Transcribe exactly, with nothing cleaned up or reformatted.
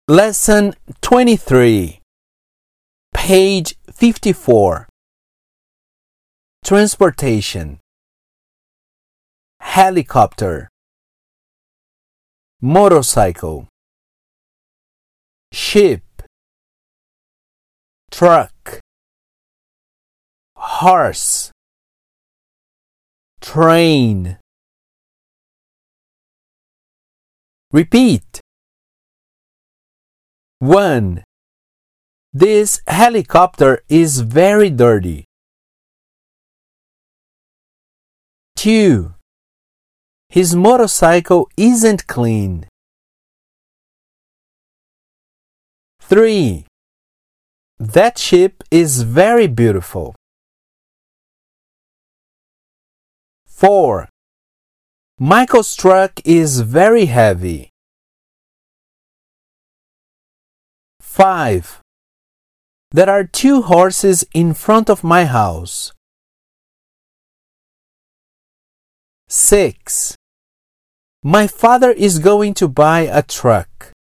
Lesson twenty-three, page fifty-four. Transportation. Helicopter, motorcycle, ship, truck, horse, train. Repeat. one. This helicopter is very dirty. two. His motorcycle isn't clean. three. That ship is very beautiful. four. Michael's truck is very heavy. five. There are two horses in front of my house. six. My father is going to buy a truck.